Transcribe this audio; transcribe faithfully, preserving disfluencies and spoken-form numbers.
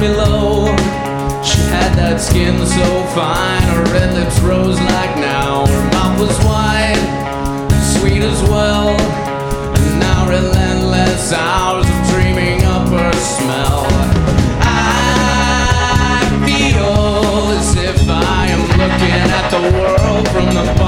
below. She had that skin so fine, her red lips rose like now. Her mouth was wide, sweet as well, and now relentless hours of dreaming up her smell. I feel as if I am looking at the world from the